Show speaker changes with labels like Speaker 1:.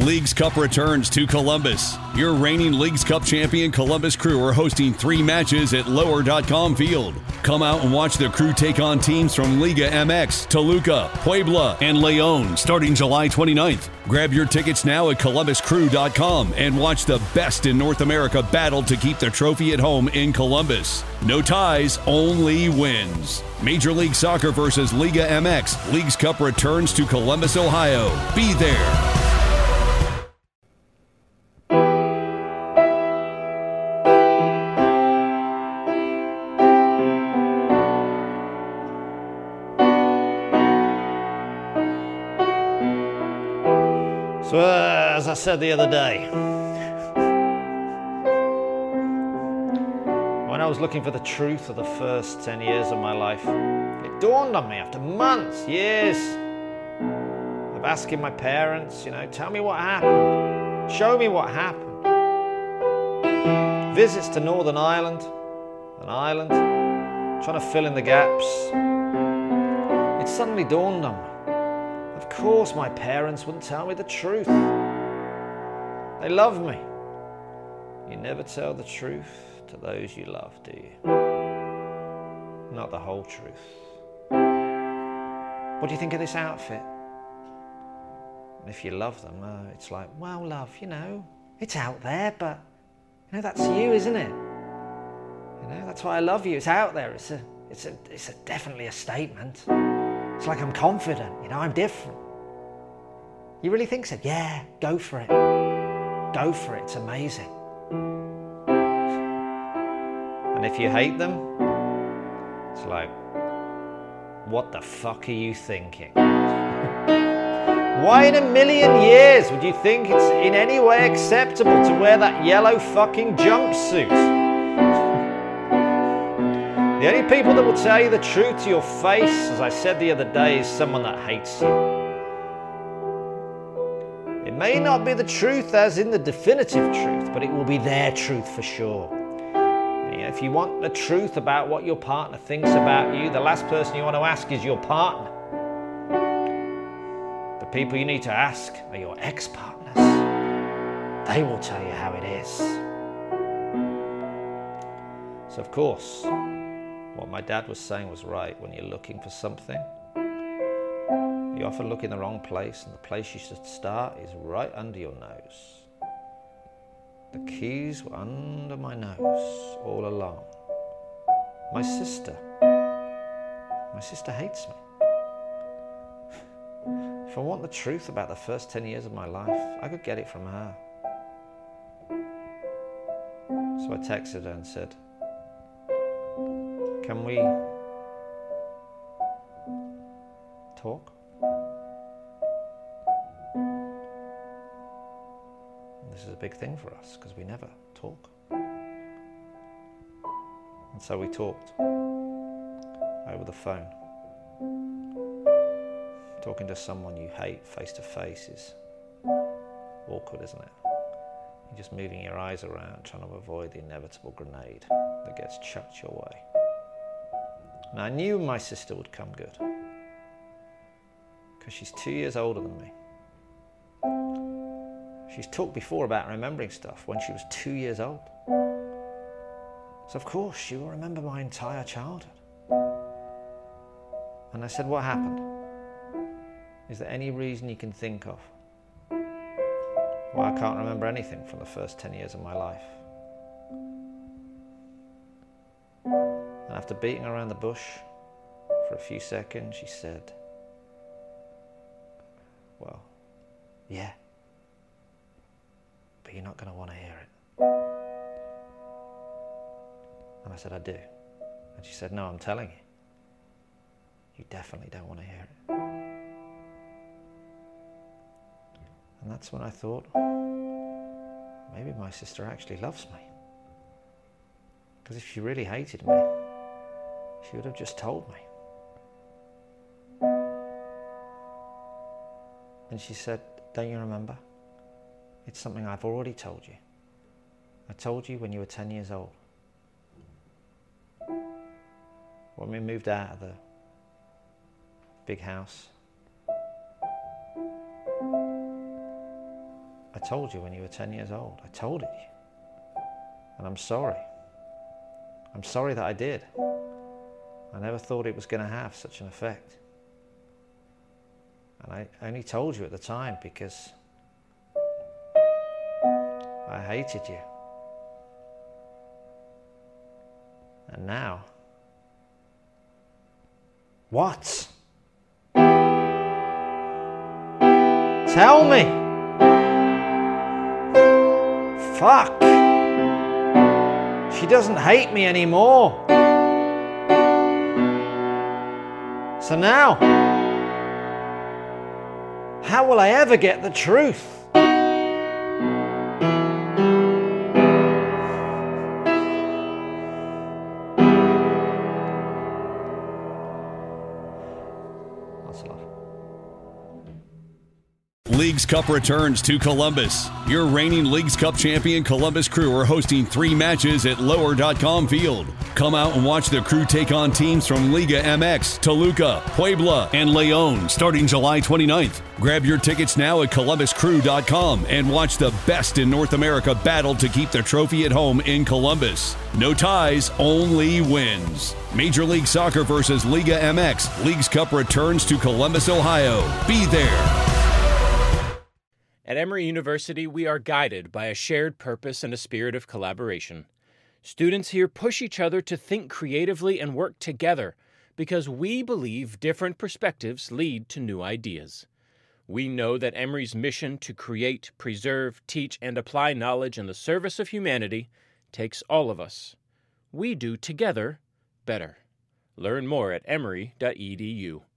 Speaker 1: Leagues Cup returns to Columbus. Your reigning Leagues Cup champion Columbus Crew are hosting 3 matches at Lower.com Field. Come out and watch the Crew take on teams from Liga MX, Toluca, Puebla, and León starting July 29th. Grab your tickets now at ColumbusCrew.com and watch the best in North America battle to keep the trophy at home in Columbus. No ties, only wins. Major League Soccer versus Liga MX. Leagues Cup returns to Columbus, Ohio. Be there.
Speaker 2: So, as I said the other day, when I was looking for the truth of the first 10 years of my life, it dawned on me after months, years of asking my parents, tell me what happened, show me what happened. Visits to Northern Ireland, trying to fill in the gaps. It suddenly dawned on me. Of course my parents wouldn't tell me the truth. They love me. You never tell the truth to those you love, do you? Not the whole truth. What do you think of this outfit? And if you love them, it's like, well, love, it's out there, but that's you, isn't it? That's why I love you. It's out there. It's definitely a statement. It's like I'm confident, I'm different. You really think so? Yeah, go for it. Go for it, it's amazing. And if you hate them, it's like, what the fuck are you thinking? Why in a million years would you think it's in any way acceptable to wear that yellow fucking jumpsuit? The only people that will tell you the truth to your face, as I said the other day, is someone that hates you. It may not be the truth as in the definitive truth, but it will be their truth for sure. If you want the truth about what your partner thinks about you, the last person you want to ask is your partner. The people you need to ask are your ex-partners. They will tell you how it is. So of course, what my dad was saying was right. When you're looking for something, you often look in the wrong place, and the place you should start is right under your nose. The keys were under my nose all along. My sister hates me. If I want the truth about the first 10 years of my life, I could get it from her. So I texted her and said, can we talk? This is a big thing for us because we never talk. And so we talked over the phone. Talking to someone you hate face to face is awkward, isn't it? You're just moving your eyes around, trying to avoid the inevitable grenade that gets chucked your way. And I knew my sister would come good, because she's 2 years older than me. She's talked before about remembering stuff when she was 2 years old. So of course she will remember my entire childhood. And I said, what happened? Is there any reason you can think of why I can't remember anything from the first 10 years of my life? And after beating around the bush for a few seconds, she said, well, yeah, but you're not going to want to hear it. And I said, I do. And she said, no, I'm telling you. You definitely don't want to hear it. And that's when I thought, maybe my sister actually loves me. Because if she really hated me, she would have just told me. And she said, don't you remember? It's something I've already told you. I told you when you were 10 years old. When we moved out of the big house, I told you when you were 10 years old. I told it you. And I'm sorry. I'm sorry that I did. I never thought it was going to have such an effect. And I only told you at the time because I hated you. And now, what? Tell me. Fuck. She doesn't hate me anymore. So now, how will I ever get the truth? Lots of love.
Speaker 1: Leagues Cup returns to Columbus. Your reigning Leagues Cup champion Columbus Crew are hosting 3 matches at Lower.com Field. Come out and watch the Crew take on teams from Liga MX, Toluca, Puebla, and León starting July 29th. Grab your tickets now at ColumbusCrew.com and watch the best in North America battle to keep the trophy at home in Columbus. No ties, only wins. Major League Soccer versus Liga MX. Leagues Cup returns to Columbus, Ohio. Be there.
Speaker 3: At Emory University, we are guided by a shared purpose and a spirit of collaboration. Students here push each other to think creatively and work together because we believe different perspectives lead to new ideas. We know that Emory's mission to create, preserve, teach, and apply knowledge in the service of humanity takes all of us. We do together better. Learn more at emory.edu.